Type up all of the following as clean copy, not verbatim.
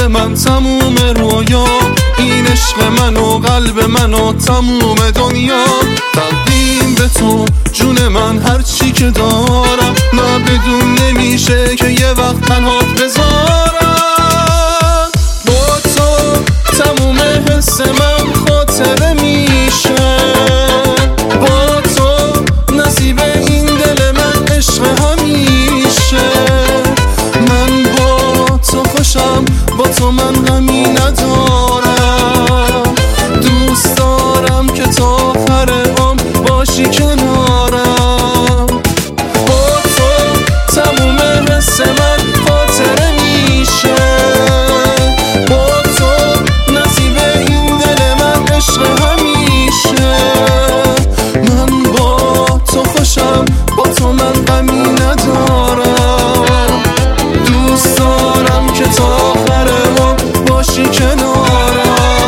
قلب من تموم رویا، این عشق من و قلب من و تموم دنیا. تقدیم به تو جون من هرچی که دارم، نه بدون نمیشه که یه وقت تنهات بذارم. با تو تموم حس من خاطره میشه، با تو نصیب این دل من عشق همیشه. من با تو خوشم، با تو من غمی ندارم. دوست دارم که تا آخر عمر باشی کنارم. با تو تموم حس من خاطره میشه، با تو نصیب این دل من عشق همیشه. من با تو خوشم، با تو من غمی ندارم. دوست دارم که تا آخر عمر باشی کنارم.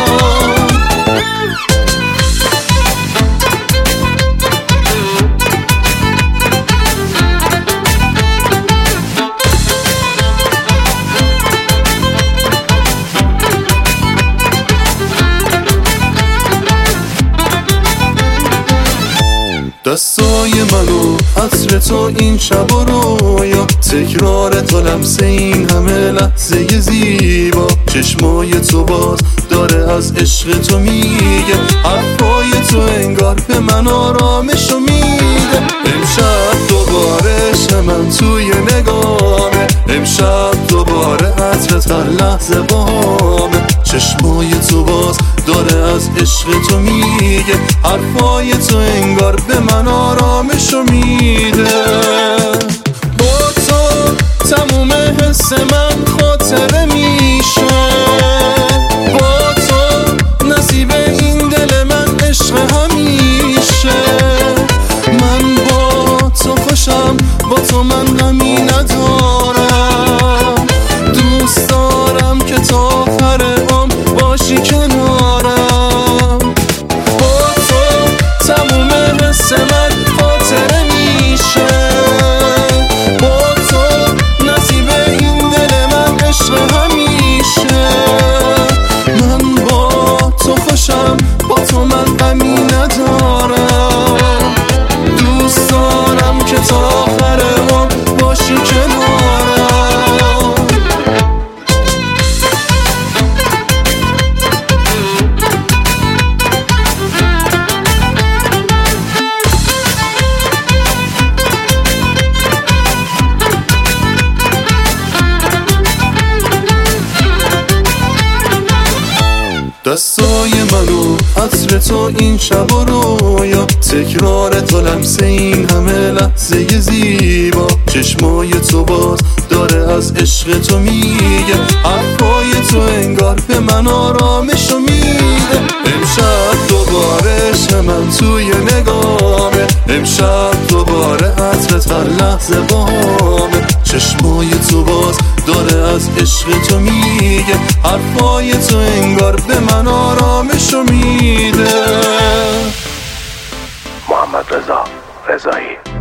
دستای منو عطر تو این شب و رویا، تکرار تو لمسه این همه لحظه زیبا. چشمای تو باز داره از عشق تو میگه، حرفای تو انگار به من آرامشو میده. امشب دوباره عشق من توی نگامه، امشب دوباره عطرت هر لحظه باهامه. چشمای تو باز داره از عشق تو میگه، حرفای تو انگار به من آرامشو میده. با تو تموم حس من خاطره میشه، با تو نصیب این دل من عشق همیشه. من با تو خوشم، با تو من غمی ندارم. دوست دارم که تا آخر عمر باشی کنارم. با تو تموم حس من خاطره میشه، با تو نصیب این دل من عشق همیشه. من با تو خوشم، با تو من غمی ندارم. دوست دارم که تا آخر عمر باشی کنارم. دستای منو عطر تو این شب و رویا، تکرار تو لمسه این همه لحظه زیبا. چشمای تو باز داره از عشق تو میگه، حرفای تو انگار به من آرامشو میده. امشب دوباره عشق من توی نگامه، امشب دوباره عطرت هر لحظه باهامه. چشمای تو باز داره از عشق تو میگه، حرفای تو انگار به من آرامشو میده. محمد رضا رضایی.